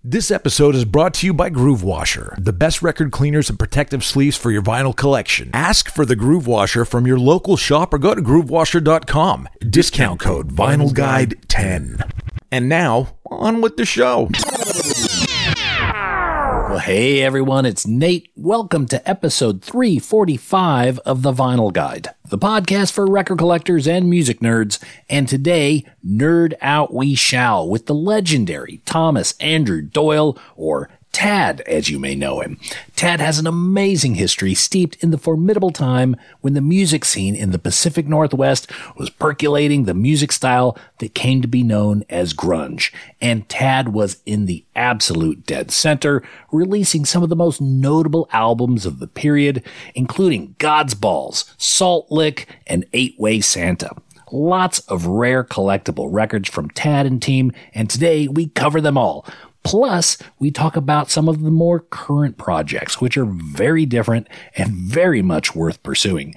This episode is brought to you by Groove Washer, the best record cleaners and protective sleeves for your vinyl collection. Ask for the Groove Washer from your local shop or go to groovewasher.com. Discount code VinylGuide10. And now, on with the show. Well, hey everyone, it's Nate. Welcome to episode 345 of The Vinyl Guide, the podcast for record collectors and music nerds. And today, nerd out we shall with the legendary Thomas Andrew Doyle, or Tad, as you may know him. Tad has an amazing history steeped in the formidable time when the music scene in the Pacific Northwest was percolating the music style that came to be known as grunge. And Tad was in the absolute dead center, releasing some of the most notable albums of the period, including God's Balls, Salt Lick, and 8-Way Santa. Lots of rare collectible records from Tad and team, and today we cover them all. Plus, we talk about some of the more current projects, which are very different and very much worth pursuing.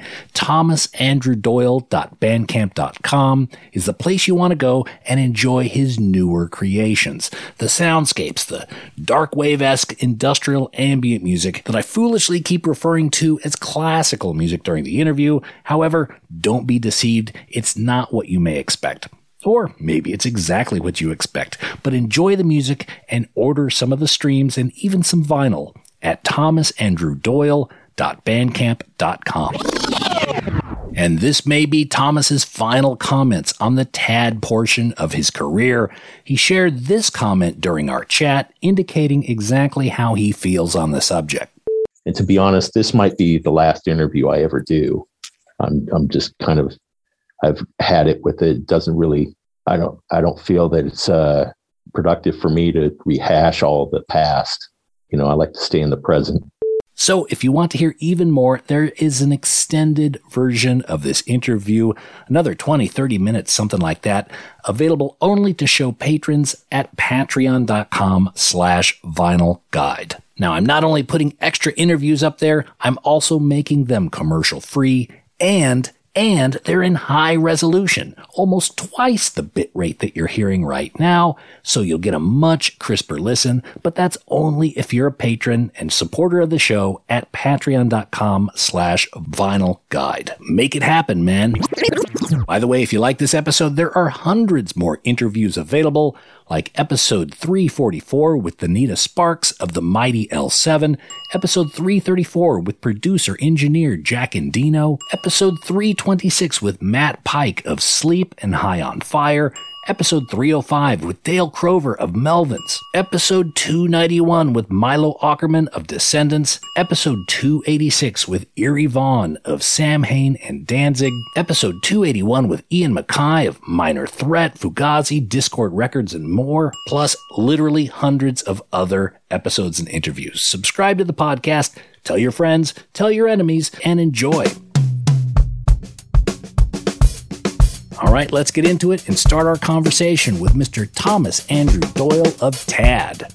ThomasAndrewDoyle.bandcamp.com is the place you want to go and enjoy his newer creations. The soundscapes, the dark wave-esque industrial ambient music that I foolishly keep referring to as classical music during the interview. However, don't be deceived. It's not what you may expect. Or maybe it's exactly what you expect, but enjoy the music and order some of the streams and even some vinyl at thomasandrewdoyle.bandcamp.com. And this may be Thomas's final comments on the Tad portion of his career. He shared this comment during our chat, indicating exactly how he feels on the subject. And to be honest, this might be the last interview I ever do. I'm just kind of, I've had it with it. It doesn't really, I don't feel that it's productive for me to rehash all of the past. You know, I like to stay in the present. So if you want to hear even more, there is an extended version of this interview, another 20, 30 minutes, something like that, available only to show patrons at patreon.com/vinylguide. Now, I'm not only putting extra interviews up there, I'm also making them commercial free and they're in high resolution, almost twice the bit rate that you're hearing right now, so you'll get a much crisper listen, but that's only if you're a patron and supporter of the show at patreon.com/vinylguide. Make it happen, man. By the way, if you like this episode, there are hundreds more interviews available, like episode 344 with Danita Sparks of the Mighty L7, episode 334 with producer-engineer Jack Endino, episode 326 with Matt Pike of Sleep and High on Fire, episode 305 with Dale Crover of Melvins, episode 291 with Milo Ackerman of Descendants, episode 286 with Eerie Vaughn of Samhain and Danzig, episode 281 with Ian Mackay of Minor Threat, Fugazi, Discord Records, and more, plus literally hundreds of other episodes and interviews. Subscribe to the podcast, tell your friends, tell your enemies, and enjoy. All right, let's get into it and start our conversation with Mr. Thomas Andrew Doyle of Tad.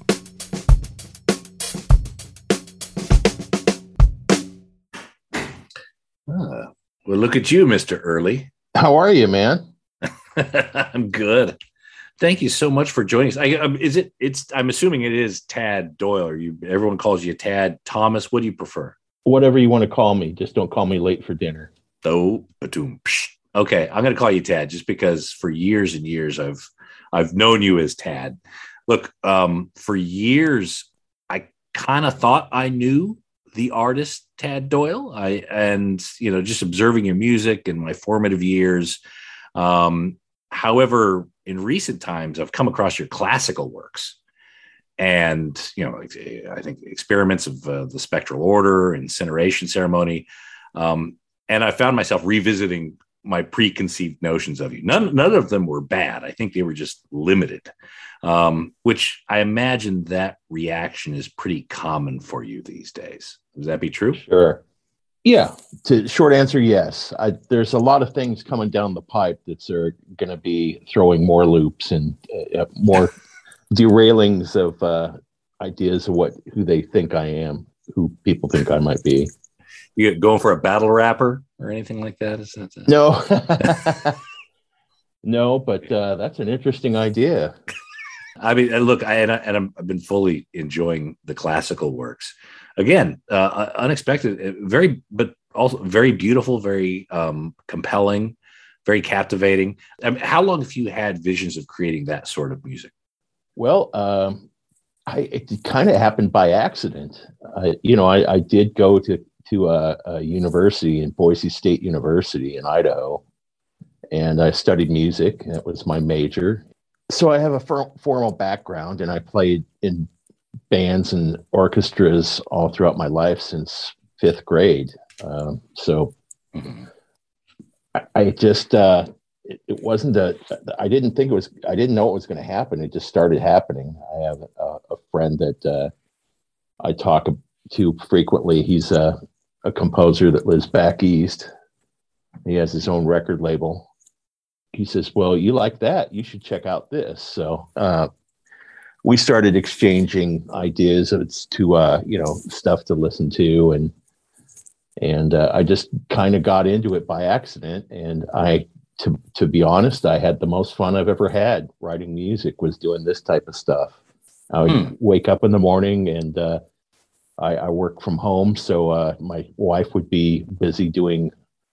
Well, look at you, Mr. Early. How are you, man? I'm good. Thank you so much for joining us. I'm assuming it is Tad Doyle. Everyone calls you Tad. Thomas, what do you prefer? Whatever you want to call me. Just don't call me late for dinner. Okay, I'm going to call you Tad just because for years and years I've known you as Tad. Look, for years I kind of thought I knew the artist Tad Doyle. Just observing your music in my formative years. However, in recent times I've come across your classical works, and I think experiments of the Spectral Order, Incineration Ceremony, and I found myself revisiting my preconceived notions of you. None of them were bad. I think they were just limited, which I imagine that reaction is pretty common for you these days. Would that be true? Sure. Yeah. Short answer, yes. There's a lot of things coming down the pipe that are going to be throwing more loops and more derailings of ideas of who they think I am, who people think I might be. You going for a battle rapper or anything like that? No. No, but that's an interesting idea. I mean, look, I've been fully enjoying the classical works. Again, unexpected, but also very beautiful, very compelling, very captivating. I mean, how long have you had visions of creating that sort of music? Well, it kind of happened by accident. I did go to a university in Boise State University in Idaho, and I studied music. That was my major. So I have a formal background, and I played in bands and orchestras all throughout my life since fifth grade. I just it wasn't I didn't know it was going to happen. It just started happening. I have a friend that I talk to frequently. He's a composer that lives back east. He has his own record label. He says, well, you like that, you should check out this. So we started exchanging ideas to stuff to listen to, and I just kind of got into it by accident. And to be honest, I had the most fun I've ever had writing music was doing this type of stuff. I would wake up in the morning, and I work from home, so my wife would be busy doing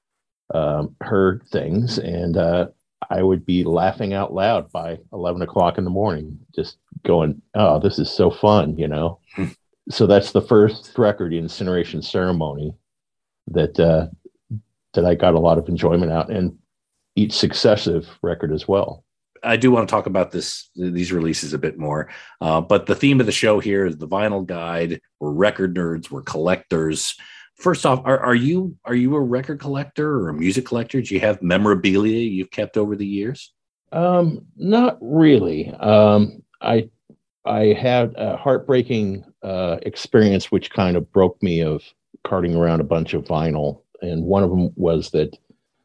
her things, and I would be laughing out loud by 11 o'clock in the morning, just going, oh, this is so fun, So that's the first record, Incineration Ceremony, that I got a lot of enjoyment out, and each successive record as well. I do want to talk about these releases a bit more, but the theme of the show here is the Vinyl Guide. We're record nerds, we're collectors. First off, are you a record collector or a music collector? Do you have memorabilia you've kept over the years? Not really. I had a heartbreaking experience which kind of broke me of carting around a bunch of vinyl, and one of them was that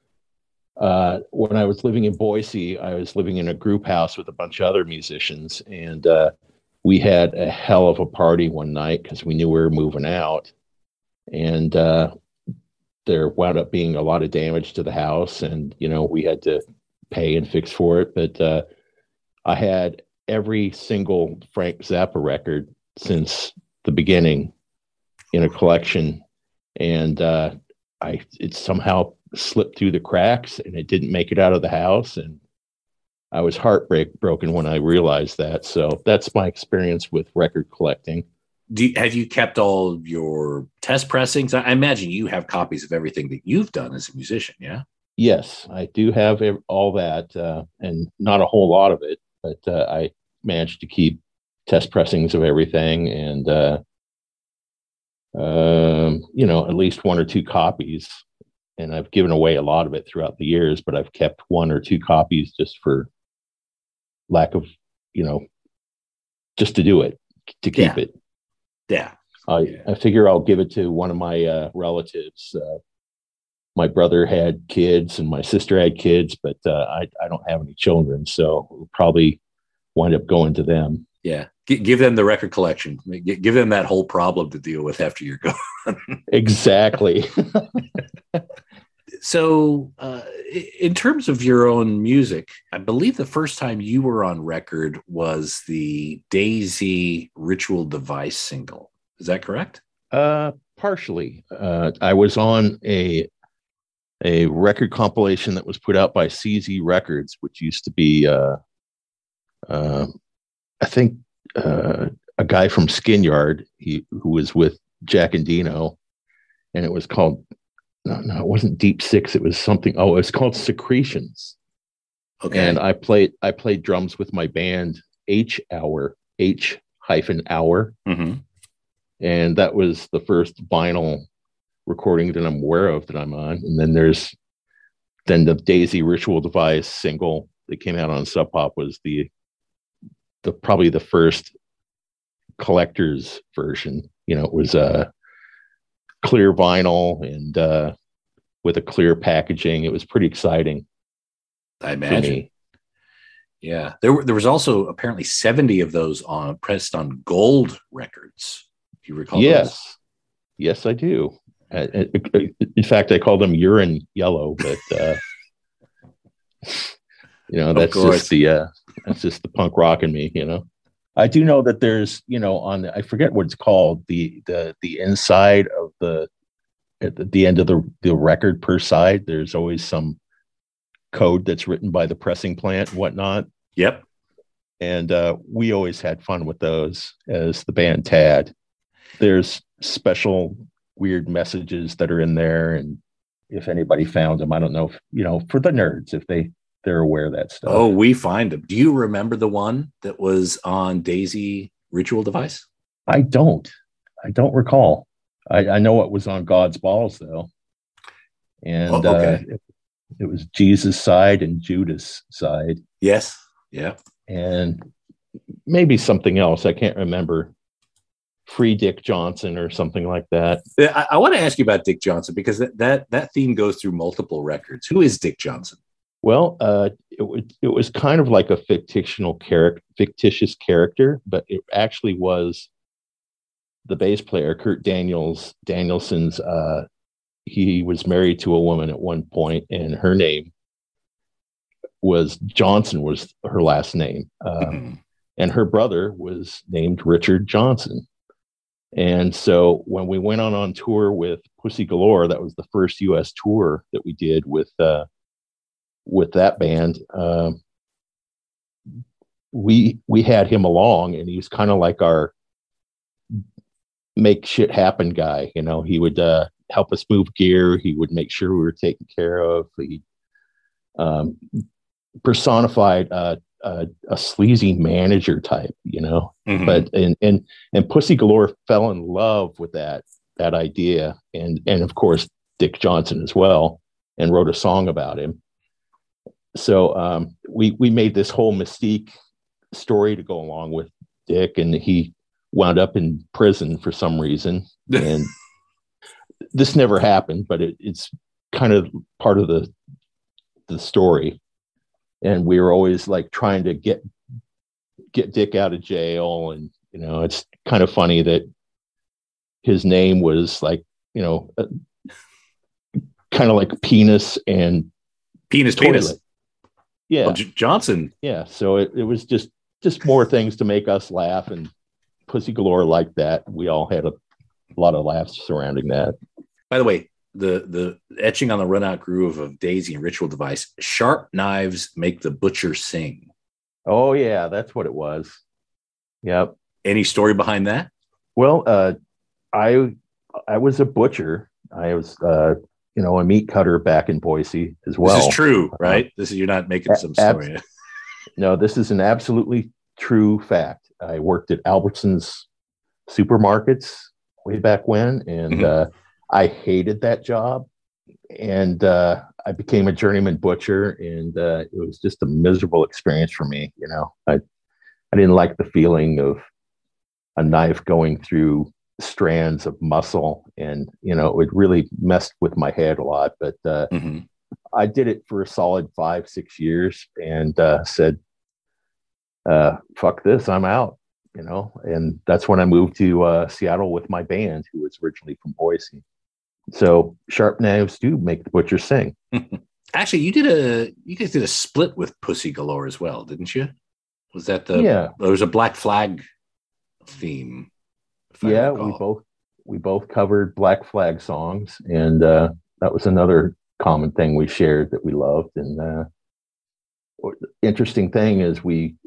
when I was living in Boise, I was living in a group house with a bunch of other musicians, and we had a hell of a party one night because we knew we were moving out. And there wound up being a lot of damage to the house, and we had to pay and fix for it. But I had every single Frank Zappa record since the beginning in a collection, and it somehow slipped through the cracks, and it didn't make it out of the house, and I was heartbroken when I realized that. So that's my experience with record collecting. Have you kept all of your test pressings? I imagine you have copies of everything that you've done as a musician, yeah? Yes, I do have all that, and not a whole lot of it, but I managed to keep test pressings of everything, and at least one or two copies. And I've given away a lot of it throughout the years, but I've kept one or two copies just for lack of, just to do it, to keep it. Yeah. I figure I'll give it to one of my relatives. My brother had kids and my sister had kids, but I don't have any children, so we'll probably wind up going to them. Yeah. Give them the record collection. Give them that whole problem to deal with after you're gone. Exactly. So in terms of your own music, I believe the first time you were on record was the Daisy Ritual Device single. Is that correct? Partially. I was on a record compilation that was put out by CZ Records, which used to be, I think, a guy from Skin Yard, who was with Jack Endino, and it was called, no, it wasn't Deep Six. It was something. Oh, it was called Secretions. Okay. And I played drums with my band H-Hour. Mm-hmm. And that was the first vinyl recording that I'm aware of that I'm on. And then there's the Daisy Ritual Device single that came out on Sub Pop was the probably the first collector's version. It was a clear vinyl and with a clear packaging. It was pretty exciting. I imagine. Yeah, there was also apparently 70 of those pressed on gold records. Do you recall? Yes, yes, I do. In fact, I call them urine yellow, but that's just That's just the punk rock in me, you know. I do know that there's, you know, I forget what it's called, the inside of at the end of the record per side, there's always some code that's written by the pressing plant and whatnot. Yep. And we always had fun with those as the band Tad. There's special weird messages that are in there, and if anybody found them, I don't know if, you know, for the nerds, if they're aware of that stuff. Oh, we find them. Do you remember the one that was on Daisy Ritual Device? I don't recall. I know it was on God's Balls though, and okay. It was Jesus' side and Judas' side. Yes. Yeah. And maybe something else. I can't remember. Free Dick Johnson or something like that. I want to ask you about Dick Johnson, because that theme goes through multiple records. Who is Dick Johnson? Well, it was kind of like a fictitious character, but it actually was the bass player, Kurt Danielson's. He was married to a woman at one point, and her name was Johnson, was her last name. And her brother was named Richard Johnson. And so when we went on tour with Pussy Galore, that was the first U.S. tour that we did with that band. We had him along, and he was kind of like our make shit happen guy. You know, he would help us move gear. He would make sure we were taken care of. He personified a sleazy manager type, you know. Mm-hmm. But and Pussy Galore fell in love with that idea, and of course Dick Johnson as well, and wrote a song about him. So we made this whole mystique story to go along with Dick, and he wound up in prison for some reason. And this never happened, but it's kind of part of the story. And we were always like trying to get Dick out of jail. And, you know, it's kind of funny that his name was like, you know, kind of like penis and penis. Yeah. Well, Johnson. Yeah. So it was just more things to make us laugh, and Pussy Galore liked that. We all had a lot of laughs surrounding that. By the way, the etching on the Run Out Groove of Daisy and Ritual Device, sharp knives make the butcher sing. Oh yeah, that's what it was. Yep. Any story behind that? Well, I was a butcher. I was you know, a meat cutter back in Boise as well. This is true, right? You're not making some story. No, this is an absolutely true fact. I worked at Albertsons supermarkets way back when, and I hated that job. And I became a journeyman butcher, and it was just a miserable experience for me. You know, I didn't like the feeling of a knife going through strands of muscle, and you know, it really messed with my head a lot. But I did it for a solid 5-6 years, and said, fuck this, I'm out, you know. And that's when I moved to Seattle with my band, who was originally from Boise. So sharp knives do make the butcher sing. Actually, you guys did a split with Pussy Galore as well, didn't you? Was that there was a Black Flag theme? Yeah, we both covered Black Flag songs, and that was another common thing we shared that we loved. And interesting thing is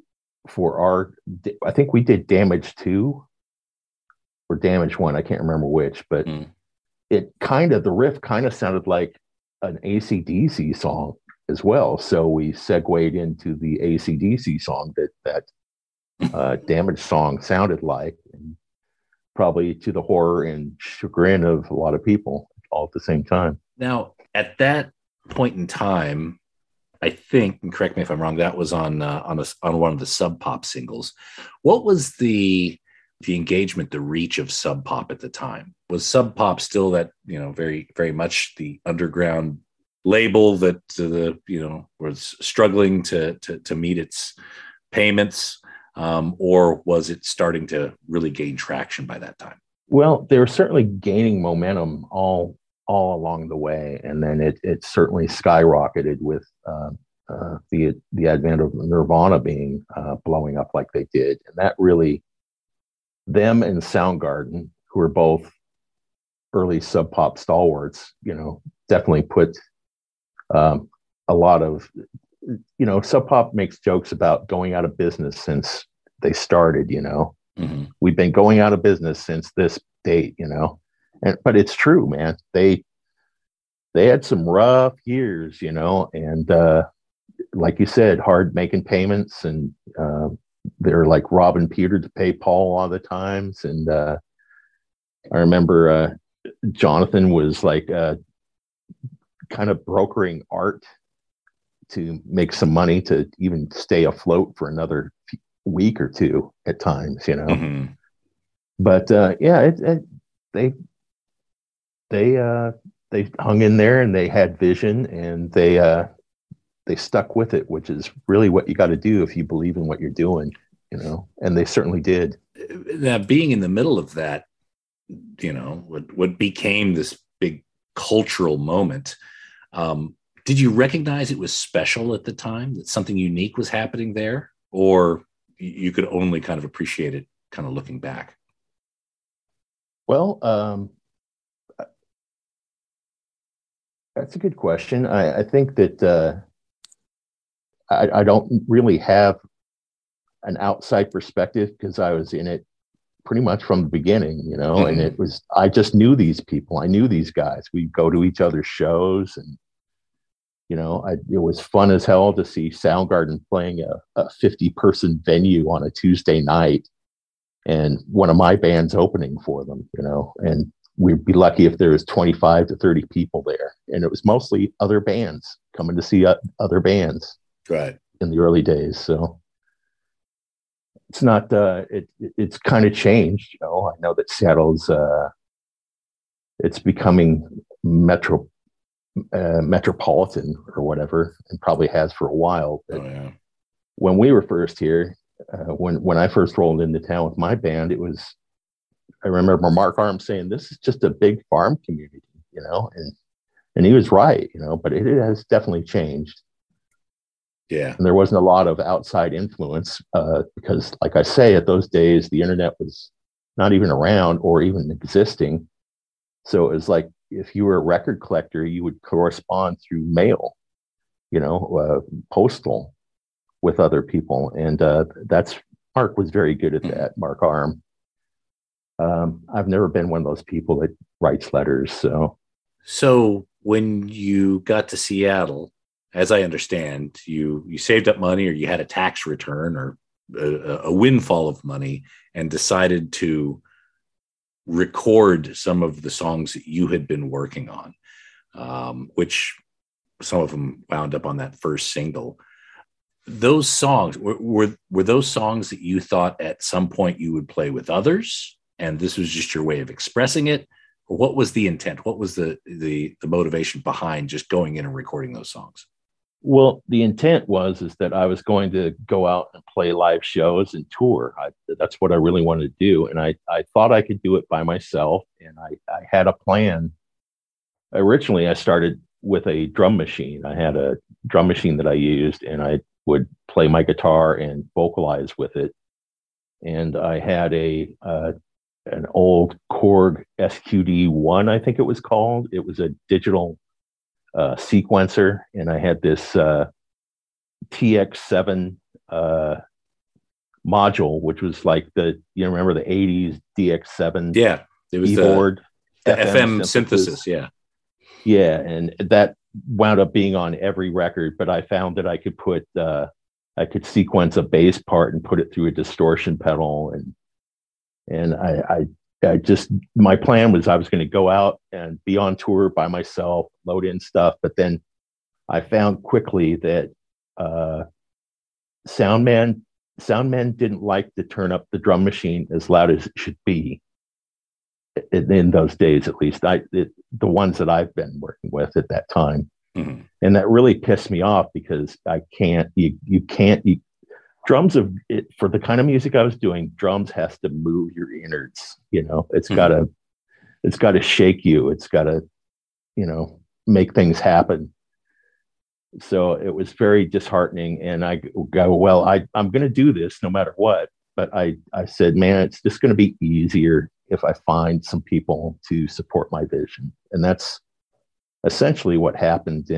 I think we did Damage 2 or Damage 1, I can't remember which, but the riff kind of sounded like an AC/DC song as well. So we segued into the AC/DC song that Damage song sounded like, and probably to the horror and chagrin of a lot of people all at the same time. Now, at that point in time, I think, and correct me if I'm wrong, that was on one of the Sub Pop singles. What was the engagement, the reach of Sub Pop at the time? Was Sub Pop still that, you know, very, very much the underground label that was struggling to meet its payments, or was it starting to really gain traction by that time? Well, they were certainly gaining momentum all along the way, and then it certainly skyrocketed with the advent of Nirvana being blowing up like they did, and that really, them and Soundgarden, who are both early Sub Pop stalwarts, definitely put a lot of, Sub Pop makes jokes about going out of business since they started. Mm-hmm. We've been going out of business since this date, but it's true, man. They had some rough years, and like you said, hard making payments, and they're like robbing Peter to pay Paul a lot of the times. And I remember Jonathan was like kind of brokering art to make some money to even stay afloat for another week or two at times, Mm-hmm. But they hung in there, and they had vision, and they stuck with it, which is really what you got to do if you believe in what you're doing, and they certainly did. Now, being in the middle of that, what became this big cultural moment, did you recognize it was special at the time, that something unique was happening there, or you could only kind of appreciate it kind of looking back? Well, that's a good question. I think that I don't really have an outside perspective, because I was in it pretty much from the beginning, Mm-hmm. and I just knew these people. I knew these guys. We'd go to each other's shows, and, it was fun as hell to see Soundgarden playing a 50-person venue on a Tuesday night, and one of my bands opening for them, and we'd be lucky if there was 25 to 30 people there. And it was mostly other bands coming to see other bands. Right. In the early days. So it's not, it's kind of changed. I know that Seattle's, it's becoming metropolitan or whatever, and probably has for a while. But when we were first here, when I first rolled into town with my band, I remember Mark Arm saying, "This is just a big farm community," and he was right, but it has definitely changed. Yeah. And there wasn't a lot of outside influence, because, like I say, at those days, the internet was not even around or even existing. So it was like, if you were a record collector, you would correspond through mail, postal, with other people. And Mark was very good at that, Mark Arm. I've never been one of those people that writes letters. So when you got to Seattle, as I understand, you saved up money, or you had a tax return, or a windfall of money, and decided to record some of the songs that you had been working on, which some of them wound up on that first single. Those songs, were those songs that you thought at some point you would play with others, and this was just your way of expressing it? Or what was the intent? What was the motivation behind just going in and recording those songs? Well, the intent is that I was going to go out and play live shows and tour. That's what I really wanted to do. And I thought I could do it by myself. And I had a plan. Originally, I started with a drum machine. I had a drum machine that I used, and I would play my guitar and vocalize with it. And I had an old Korg SQD1, I think it was called. It was a digital sequencer, and I had this TX7 module, which was like remember the 80s DX7? Yeah, it was keyboard, the FM synthesis. Yeah, and that wound up being on every record. But I found that I could I could sequence a bass part and put it through a distortion pedal, and I just, my plan was I was going to go out and be on tour by myself, load in stuff. But then I found quickly that soundmen didn't like to turn up the drum machine as loud as it should be. In those days, at least, the ones that I've been working with at that time. Mm-hmm. And that really pissed me off, because drums for the kind of music I was doing, drums has to move your innards. It's gotta shake you. It's gotta, make things happen. So it was very disheartening. And I go, well, I'm going to do this no matter what. But I said, man, it's just going to be easier if I find some people to support my vision. And that's essentially what happened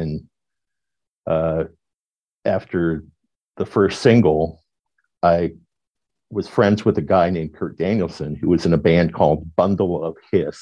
after the first single. I was friends with a guy named Kurt Danielson, who was in a band called Bundle of Hiss.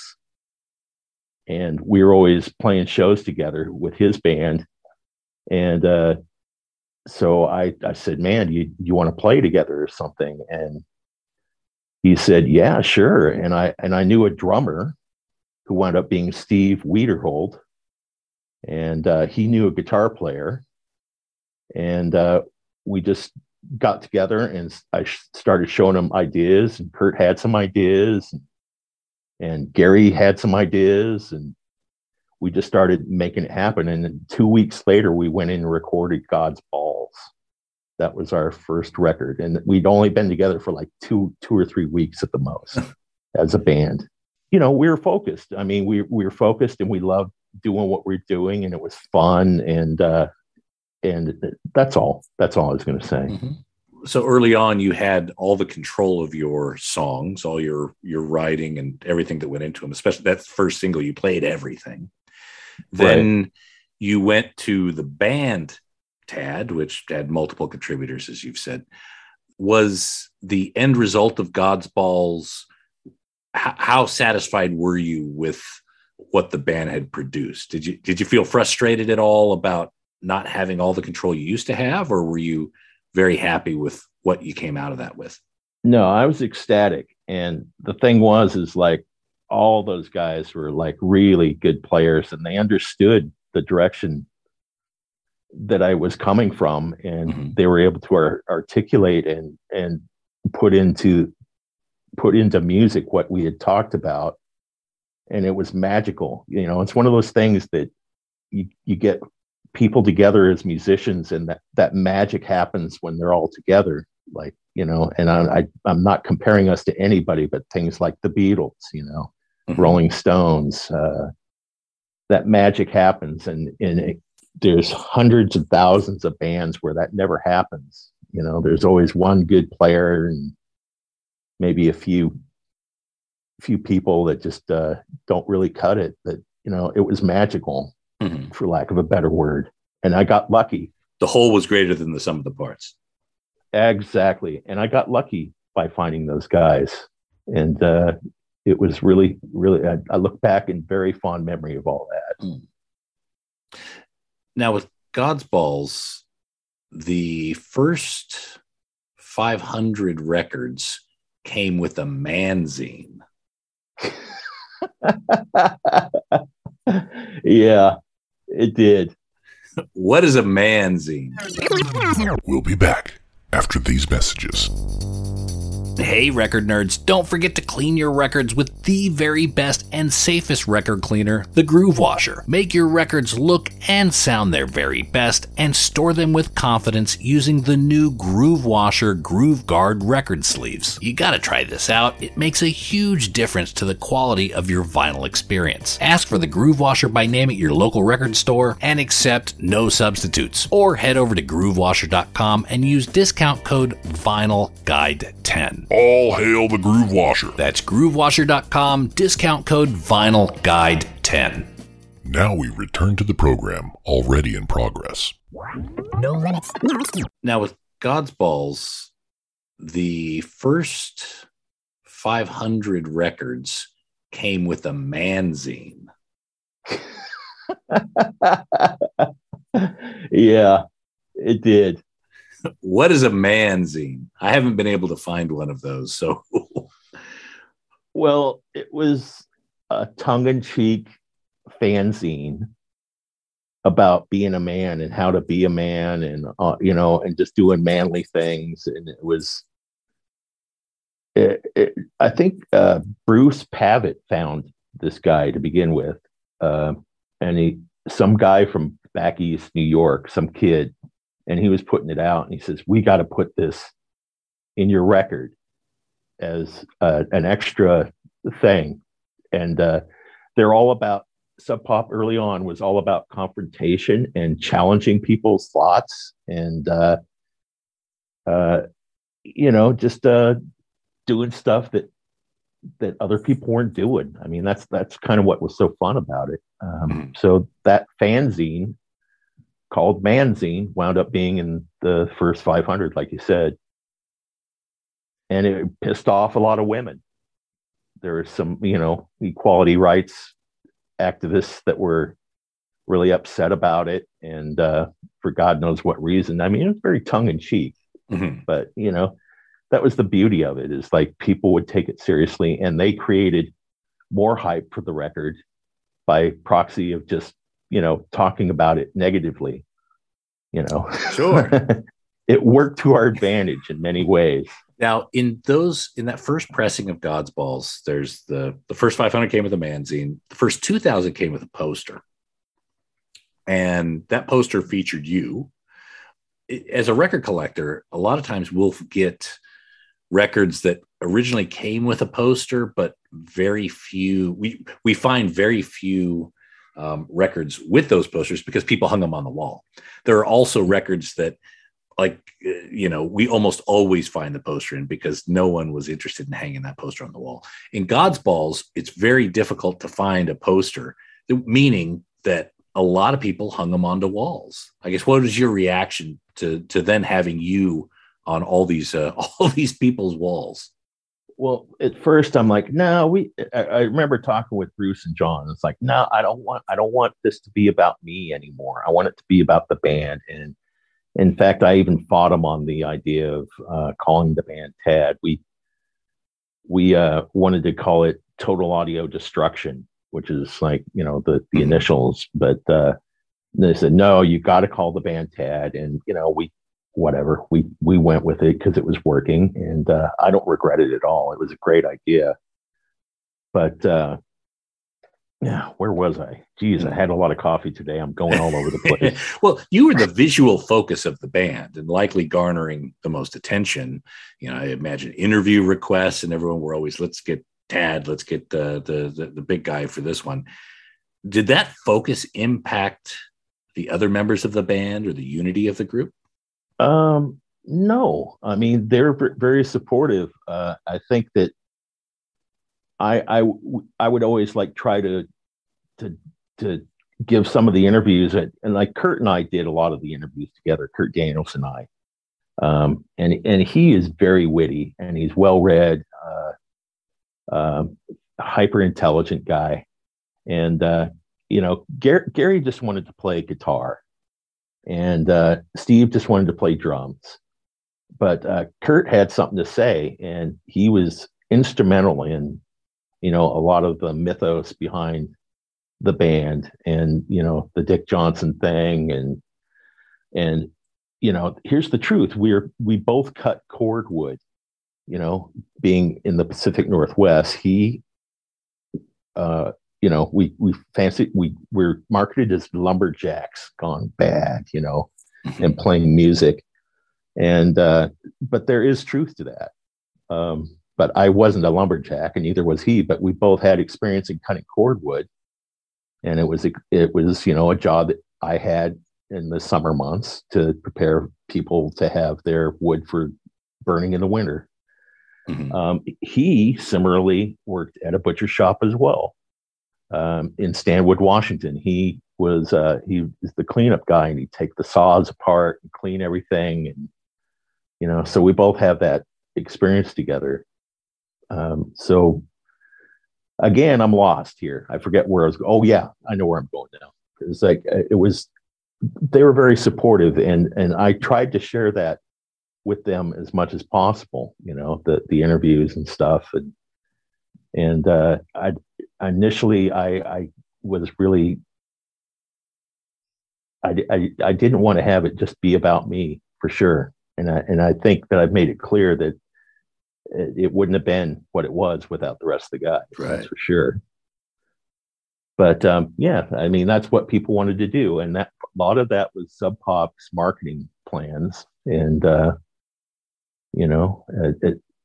And we were always playing shows together with his band. And so I said, man, you want to play together or something? And he said, yeah, sure. And I knew a drummer who wound up being Steve Wiederhold. And he knew a guitar player. And we just got together, and I started showing him ideas, and Kurt had some ideas, and Gary had some ideas, and we just started making it happen. And then 2 weeks later, we went in and recorded God's Balls. That was our first record. And we'd only been together for like two or 3 weeks at the most as a band. We were focused. I mean, we were focused, and we loved doing what we were doing, and it was fun. And that's all I was going to say. Mm-hmm. So early on, you had all the control of your songs, all your writing and everything that went into them, especially that first single, you played everything. Then Right. You went to the band Tad, which had multiple contributors, as you've said. Was the end result of God's Balls, how satisfied were you with what the band had produced? Did you feel frustrated at all about not having all the control you used to have, or were you very happy with what you came out of that with? No, I was ecstatic. And the thing is like, all those guys were like really good players, and they understood the direction that I was coming from, and Mm-hmm. they were able to articulate and put into music what we had talked about. And it was magical. It's one of those things that you get people together as musicians, and that magic happens when they're all together, like, and I'm not comparing us to anybody, but things like the Beatles, Mm-hmm. Rolling Stones, that magic happens. And there's hundreds of thousands of bands where that never happens. There's always one good player and maybe a few people that just don't really cut it. But, it was magical. Mm-hmm. For lack of a better word. And I got lucky. The whole was greater than the sum of the parts. Exactly. And I got lucky by finding those guys. And it was really, really, I look back in very fond memory of all that. Mm. Now with God's Balls, the first 500 records came with a manzine. Yeah. It did. What is a manzine? We'll be back after these messages. Hey, record nerds, don't forget to clean your records with the very best and safest record cleaner, the Groove Washer. Make your records look and sound their very best and store them with confidence using the new Groove Washer Groove Guard record sleeves. You gotta try this out. It makes a huge difference to the quality of your vinyl experience. Ask for the Groove Washer by name at your local record store and accept no substitutes. Or head over to groovewasher.com and use discount code VinylGuide10. All hail the Groove Washer. That's groovewasher.com, discount code VinylGuide10. Now we return to the program already in progress. No limits. Now with God's Balls, the first 500 records came with a manzine. Yeah, it did. What is a manzine? I haven't been able to find one of those. So, well, it was a tongue-in-cheek fanzine about being a man and how to be a man, and and just doing manly things. And it was, I think Bruce Pavitt found this guy to begin with, and some guy from back east New York, some kid. And he was putting it out, and he says, we got to put this in your record as an extra thing. And they're all about Sub Pop early on was all about confrontation and challenging people's thoughts, and just doing stuff that other people weren't doing. I mean, that's kind of what was so fun about it. So that fanzine called Manzine wound up being in the first 500, like you said, and it pissed off a lot of women. There were some, equality rights activists that were really upset about it, and for God knows what reason. I mean, it was very tongue in cheek, but that was the beauty of it, is like people would take it seriously, and they created more hype for the record by proxy of just, talking about it negatively, Sure. It worked to our advantage in many ways. Now, in that first pressing of God's Balls, there's the first 500 came with a Manzine. The first 2,000 came with a poster. And that poster featured you. As a record collector, a lot of times we'll get records that originally came with a poster, but very few, we find very few records with those posters because people hung them on the wall. There are also records that, we almost always find the poster in because no one was interested in hanging that poster on the wall. In God's Balls, it's very difficult to find a poster, meaning that a lot of people hung them onto walls. I guess, what was your reaction to then having you on all these people's walls? Well, at first I'm like, no, I remember talking with Bruce and John. It's like, no, I don't want this to be about me anymore. I want it to be about the band. And in fact, I even fought them on the idea of calling the band TAD. We wanted to call it Total Audio Destruction, which is like, the initials, but they said, no, you got to call the band TAD. And, we went with it because it was working, and I don't regret it at all. It was a great idea. But where was I? Geez, I had a lot of coffee today. I'm going all over the place. Well, you were the visual focus of the band and likely garnering the most attention. I imagine interview requests, and everyone were always, let's get TAD, let's get the big guy for this one. Did that focus impact the other members of the band or the unity of the group? No, I mean, they're very supportive. I think that I would always try to give some of the interviews, and like Kurt and I did a lot of the interviews together, Kurt Daniels and I, and he is very witty, and he's well read, hyper intelligent guy. And, Gary just wanted to play guitar, and Steve just wanted to play drums, but Kurt had something to say, and he was instrumental in, a lot of the mythos behind the band, and, the Dick Johnson thing. And, here's the truth. We both cut cordwood, being in the Pacific Northwest. We're marketed as lumberjacks gone bad, and playing music. And, but there is truth to that. But I wasn't a lumberjack, and neither was he, but we both had experience in cutting cordwood. And it was, a job that I had in the summer months to prepare people to have their wood for burning in the winter. He similarly worked at a butcher shop as well, in Stanwood, Washington. He was the cleanup guy, and he'd take the saws apart and clean everything. And, so we both have that experience together. So again, I'm lost here. I forget where I was going. Oh yeah, I know where I'm going now. It's like, they were very supportive, and I tried to share that with them as much as possible, the interviews and stuff. And I initially was really, I didn't want to have it just be about me, for sure. And I think that I've made it clear that it wouldn't have been what it was without the rest of the guys. Right. That's for sure. But I mean, that's what people wanted to do, and that a lot of that was Sub Pop's marketing plans, and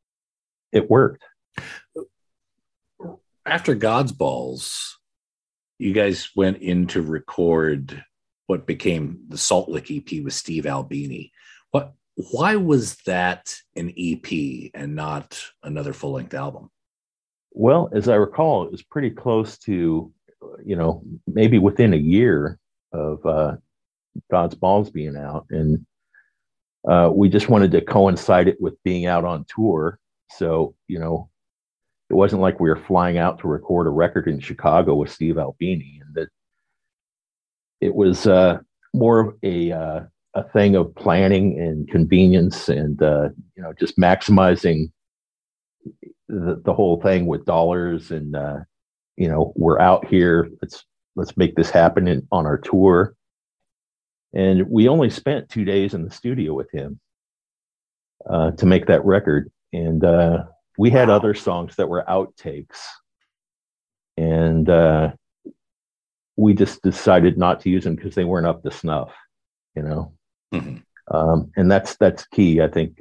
it worked. After God's Balls, you guys went in to record what became the Salt Lick EP with Steve Albini. Why was that an EP and not another full-length album? Well, as I recall, it was pretty close to, maybe within a year of God's Balls being out. And we just wanted to coincide it with being out on tour. So, it wasn't like we were flying out to record a record in Chicago with Steve Albini. And that it was more of a thing of planning and convenience and, just maximizing the whole thing with dollars. And, we're out here. Let's make this happen on our tour. And we only spent 2 days in the studio with him to make that record. And we had other songs that were outtakes. And we just decided not to use them because they weren't up to snuff, Mm-hmm. And that's key. I think,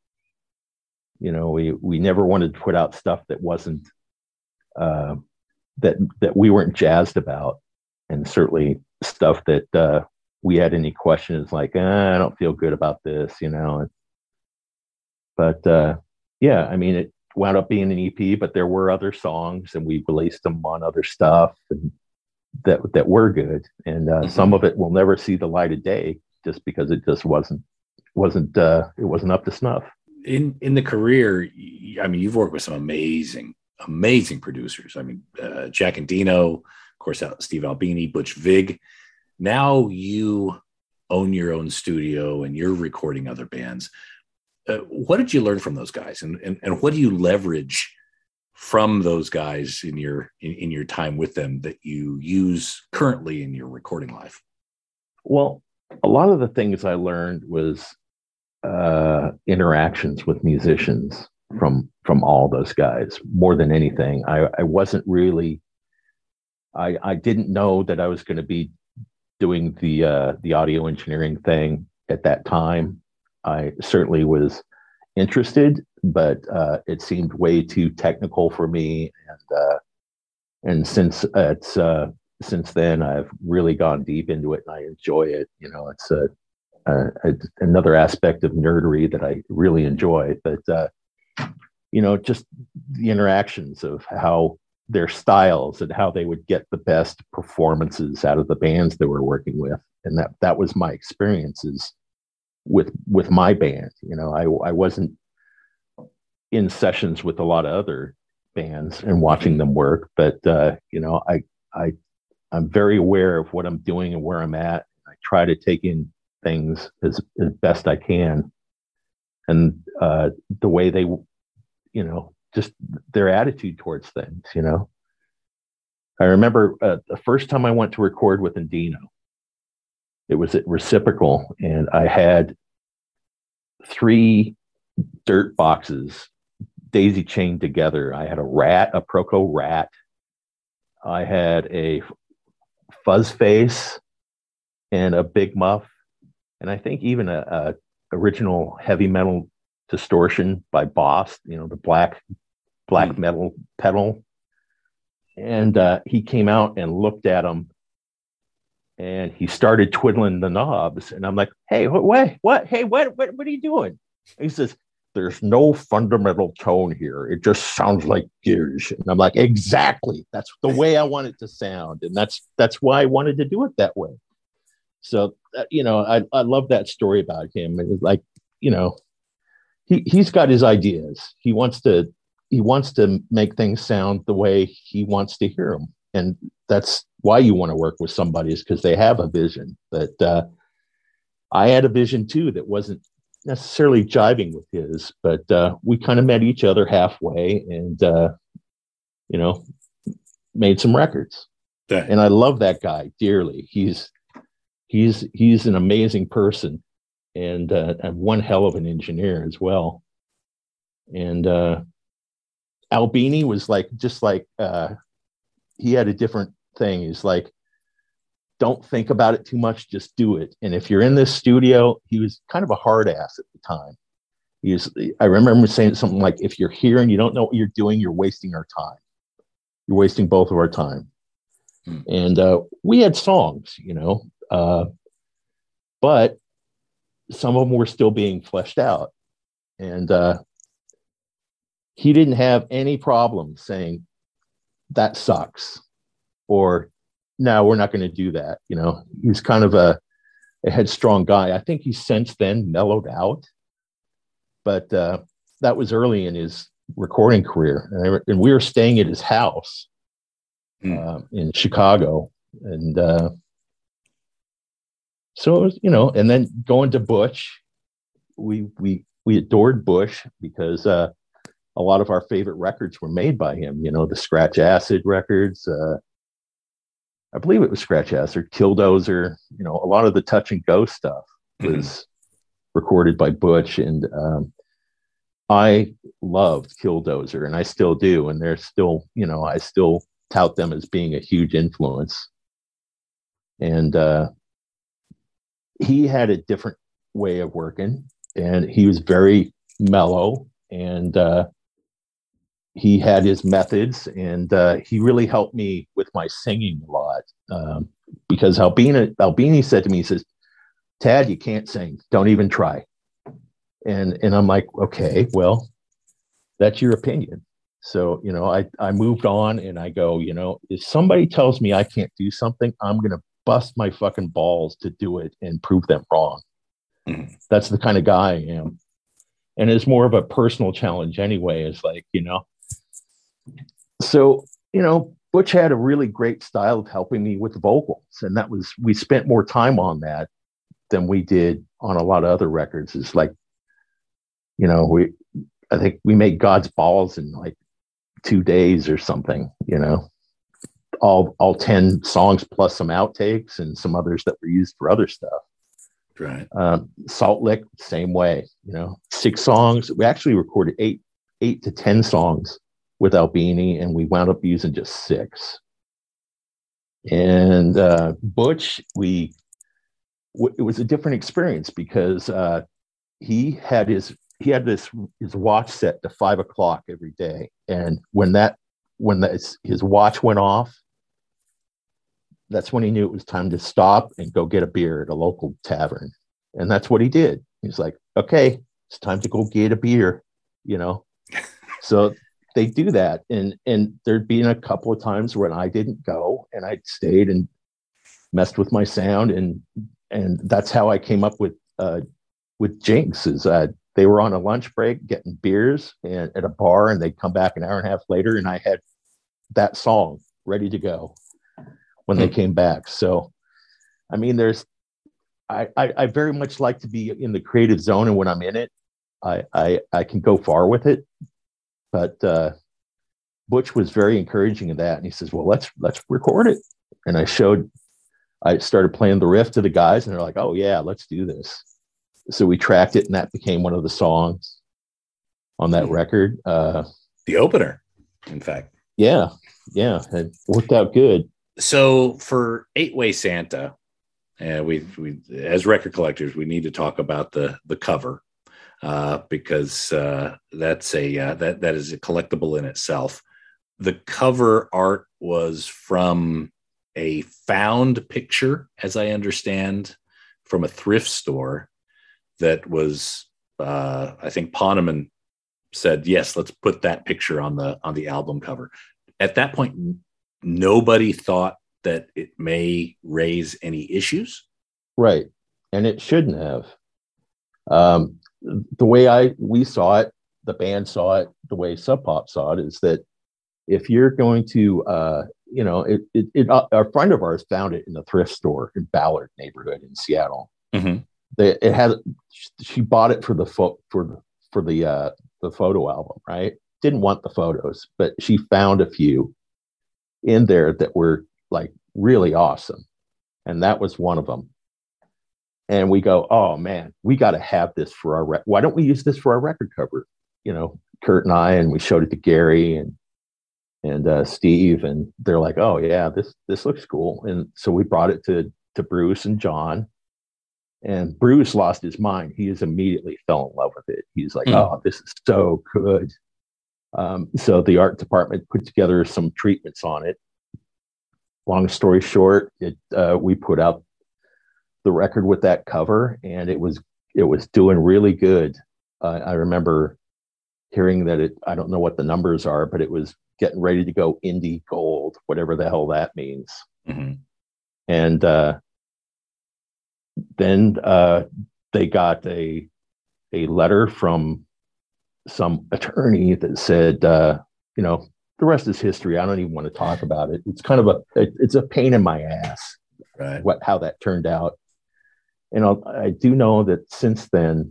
we never wanted to put out stuff that wasn't, that we weren't jazzed about. And certainly stuff that we had any questions like, I don't feel good about this, But it wound up being an EP, but there were other songs and we released them on other stuff and that were good. And mm-hmm. Some of it will never see the light of day just because it just wasn't up to snuff. In the career, you've worked with some amazing producers. Jack Endino, of course, Steve Albini, Butch Vig. Now you own your own studio and you're recording other bands. What did you learn from those guys, and what do you leverage from those guys in your time with them that you use currently in your recording life? Well, a lot of the things I learned was interactions with musicians from all those guys. More than anything, I wasn't really. I didn't know that I was going to be doing the audio engineering thing at that time. I certainly was interested, but it seemed way too technical for me. And since then, I've really gone deep into it, and I enjoy it. It's another aspect of nerdery that I really enjoy. But just the interactions of how their styles and how they would get the best performances out of the bands they were working with, and that was my experiences with my band. I wasn't in sessions with a lot of other bands and watching them work, but I'm very aware of what I'm doing and where I'm at. I try to take in things as best I can, and the way they, just their attitude towards things. I remember the first time I went to record with Endino. It was at Reciprocal, and I had 3 dirt boxes daisy chained together. I had a Proco Rat. I had a Fuzz Face and a Big Muff, and I think even a original Heavy Metal Distortion by Boss. The black metal pedal. And he came out and looked at them. And he started twiddling the knobs, and I'm like, "Hey, what? Hey, what are you doing?" And he says, "There's no fundamental tone here. It just sounds like gears." And I'm like, "Exactly. That's the way I want it to sound, and that's why I wanted to do it that way." So, I love that story about him. It was like, he's got his ideas. He wants to make things sound the way he wants to hear them, and that's why you want to work with somebody, is because they have a vision. But I had a vision too that wasn't necessarily jiving with his, but we kind of met each other halfway and made some records. Yeah. And I love that guy dearly. He's an amazing person, and one hell of an engineer as well. And Albini was he had a different thing. He's like, don't think about it too much, just do it. And if you're in this studio, he was kind of a hard ass at the time. I remember him saying something like, if you're here and you don't know what you're doing, you're wasting our time. You're wasting both of our time. And we had songs, but some of them were still being fleshed out. And he didn't have any problem saying, that sucks, or no, we're not going to do that. He's kind of a headstrong guy. I think he's since then mellowed out, but that was early in his recording career. And we were staying at his house in Chicago. And so it was, and then going to Butch, we adored Butch because a lot of our favorite records were made by him, the Scratch Acid records. I believe it was Scratch Acid, Killdozer, a lot of the Touch and Go stuff was recorded by Butch. And I loved Killdozer, and I still do. And they're still, I still tout them as being a huge influence. And he had a different way of working, and he was very mellow, and he had his methods, and he really helped me with my singing a lot. Because Albini said to me, he says, Tad, you can't sing. Don't even try. And I'm like, okay, well, that's your opinion. So, I moved on, and I go, if somebody tells me I can't do something, I'm going to bust my fucking balls to do it and prove them wrong. Mm-hmm. That's the kind of guy I am. And it's more of a personal challenge anyway. It's like, so, Butch had a really great style of helping me with vocals. And we spent more time on that than we did on a lot of other records. It's like, I think we made God's Balls in like 2 days or something, all 10 songs plus some outtakes and some others that were used for other stuff. Right. Salt Lick, same way, 6 songs. We actually recorded 8 to 10 songs with Albini, and we wound up using just 6. And Butch, it was a different experience because he had his watch set to 5 o'clock every day, and when his watch went off, that's when he knew it was time to stop and go get a beer at a local tavern. And that's what he did. He's like, okay, it's time to go get a beer, So they do that. And there'd been a couple of times when I didn't go, and I stayed and messed with my sound. And that's how I came up with Jinx. Is they were on a lunch break getting beers at a bar, and they'd come back an hour and a half later, and I had that song ready to go when they came back. So, I mean, I very much like to be in the creative zone, and when I'm in it, I can go far with it. But Butch was very encouraging of that, and he says, "Well, let's record it." And I started playing the riff to the guys, and they're like, "Oh yeah, let's do this." So we tracked it, and that became one of the songs on that record. The opener, in fact. Yeah, it worked out good. So for 8-Way Santa, we as record collectors, we need to talk about the cover because that's that is a collectible in itself. The cover art was from a found picture, as I understand, from a thrift store that was, I think Poneman said, yes, let's put that picture on the album cover. At that point, nobody thought that it may raise any issues. Right. And it shouldn't have. The way we saw it, the band saw it, the way Sub Pop saw it, is that if you're going to, a friend of ours found it in the thrift store in Ballard neighborhood in Seattle. Mm-hmm. She bought it for the photo album, right? Didn't want the photos, but she found a few in there that were like really awesome, and that was one of them. And we go, oh man, we got to have this for our why don't we use this for our record cover? Kurt and I, and we showed it to Gary and Steve, and they're like, oh yeah, this looks cool. And so we brought it to Bruce and John, and Bruce lost his mind. He just immediately fell in love with it. He's like, oh, this is so good. So the art department put together some treatments on it, long story short, we put out the record with that cover, and it was doing really good. I remember hearing that I don't know what the numbers are, but it was getting ready to go indie gold, whatever the hell that means. Mm-hmm. And then they got a letter from some attorney that said, the rest is history. I don't even want to talk about it. It's kind of it's a pain in my ass, right? How that turned out. And I do know that since then,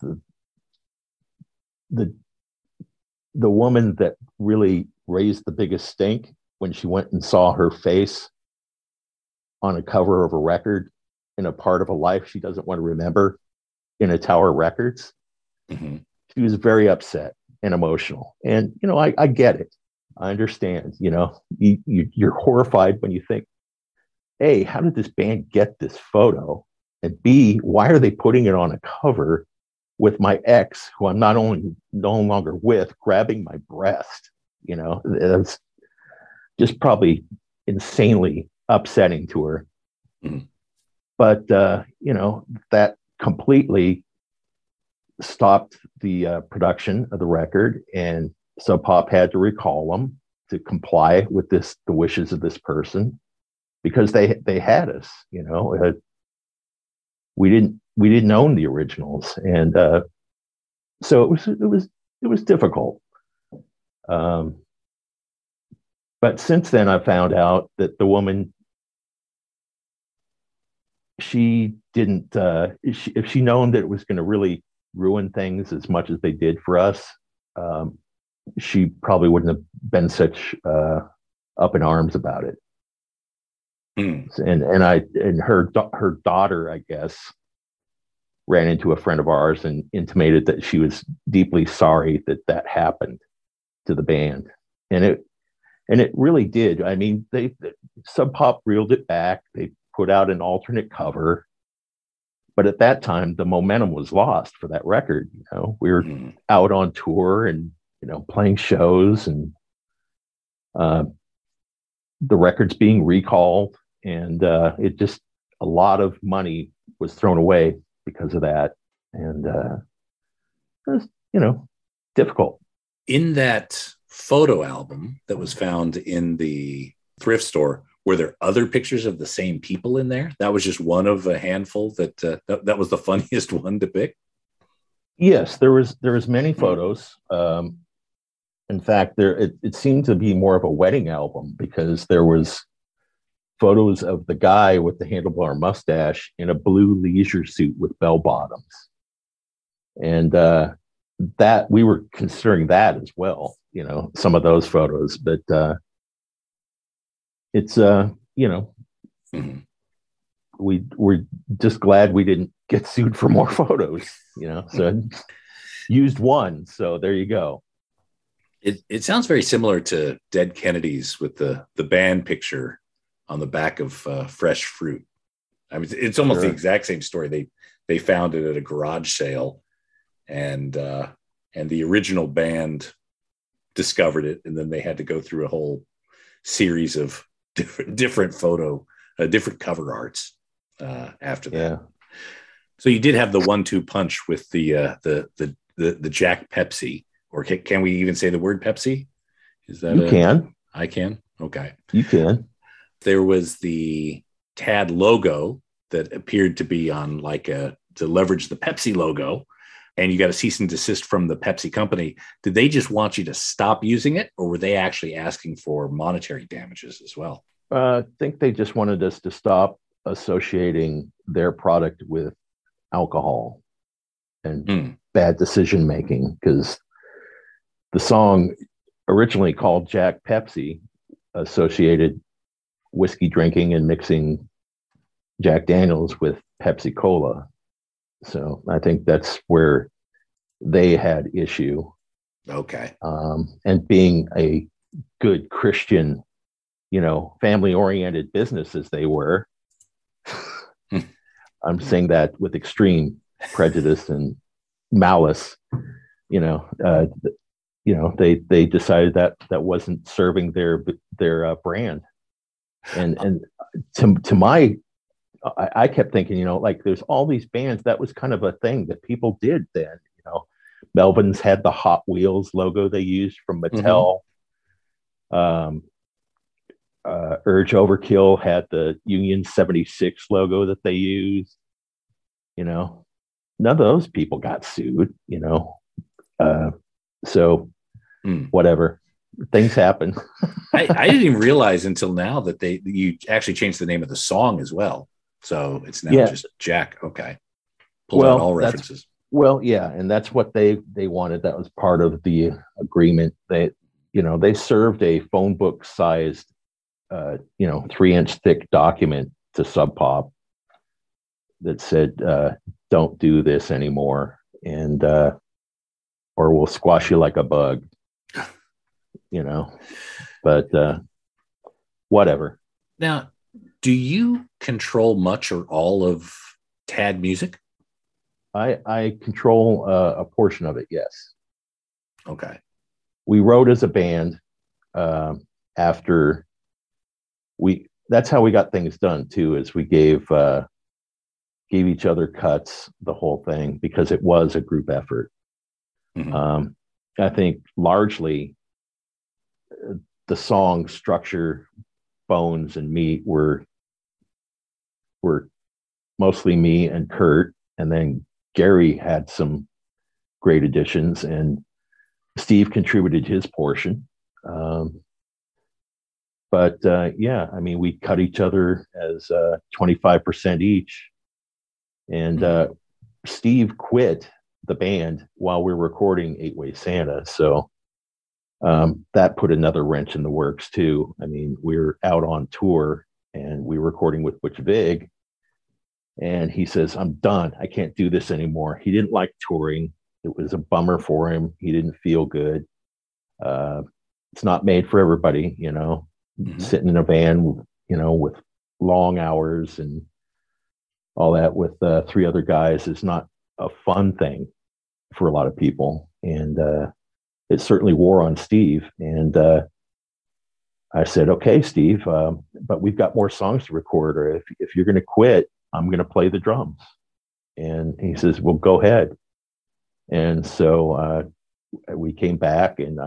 the woman that really raised the biggest stink when she went and saw her face on a cover of a record in a part of a life she doesn't want to remember in a Tower Records, mm-hmm. she was very upset and emotional. And, I get it. I understand, you're horrified when you think, A, how did this band get this photo? And B, why are they putting it on a cover with my ex, who I'm no longer with, grabbing my breast? It's just probably insanely upsetting to her. Mm-hmm. But, that completely stopped the production of the record, and Sub Pop had to recall them to comply with the wishes of this person, because they had us. We didn't own the originals, and so it was difficult. But since then, I found out that the woman, she didn't. If she known that it was going to really ruin things as much as they did for us, she probably wouldn't have been such up in arms about it. And her daughter, I guess, ran into a friend of ours and intimated that she was deeply sorry that happened to the band, and it really did. I mean, Sub Pop reeled it back. They put out an alternate cover, but at that time the momentum was lost for that record. We were out on tour and playing shows, and the record's being recalled, and it just, a lot of money was thrown away because of that, and it was difficult. In that photo album that was found in the thrift store, were there other pictures of the same people in there? That was just one of a handful that was the funniest one to pick. Yes, there was many photos. In fact, it seemed to be more of a wedding album, because there was photos of the guy with the handlebar mustache in a blue leisure suit with bell bottoms, and that we were considering that as well. Some of those photos, but it's mm-hmm. we're just glad we didn't get sued for more photos. So used one. So there you go. It sounds very similar to Dead Kennedys with the band picture on the back of Fresh Fruit. I mean, it's almost the exact same story. They found it at a garage sale, and the original band discovered it, and then they had to go through a whole series of different cover arts after that. Yeah. So you did have the 1-2 punch with the Jack Pepsi. Or can we even say the word Pepsi? Is that you can? I can. Okay, you can. There was the Tad logo that appeared to be on to leverage the Pepsi logo, and you got a cease and desist from the Pepsi company. Did they just want you to stop using it, or were they actually asking for monetary damages as well? I think they just wanted us to stop associating their product with alcohol and bad decision making, because the song, originally called Jack Pepsi, associated whiskey drinking and mixing Jack Daniels with Pepsi Cola. So I think that's where they had issue. Okay. And being a good Christian, family-oriented business as they were, I'm saying that with extreme prejudice and malice, they decided that wasn't serving their brand. And to my, I kept thinking, like there's all these bands. That was kind of a thing that people did then. Melvin's had the Hot Wheels logo they used from Mattel. Urge Overkill had the Union 76 logo that they used. None of those people got sued. So whatever, things happen. I didn't even realize until now that you actually changed the name of the song as well. So it's now just Jack. Okay. Pull out all references. Well, yeah. And that's what they wanted. That was part of the agreement. They served a phone book sized, 3-inch thick document to Sub Pop that said, don't do this anymore. And, or we'll squash you like a bug, but whatever. Now, do you control much or all of Tad music? I control a portion of it. Yes. Okay. We wrote as a band after that's how we got things done too, is we gave each other cuts, the whole thing, because it was a group effort. I think largely the song structure, Bones and Meat were mostly me and Kurt, and then Gary had some great additions, and Steve contributed his portion. But we cut each other as 25% each, and Steve quit the band while we were recording 8-Way Santa, so that put another wrench in the works too. I mean, we were out on tour and we were recording with Butch Vig, and he says, I'm done. I can't do this anymore. He didn't like touring. It was a bummer for him. He didn't feel good. It's not made for everybody, sitting in a van, with long hours and all that with 3 other guys is not a fun thing for a lot of people. And it certainly wore on Steve. And I said, okay, Steve, but we've got more songs to record, or if you're going to quit, I'm going to play the drums. And he says, well, go ahead. And so we came back, and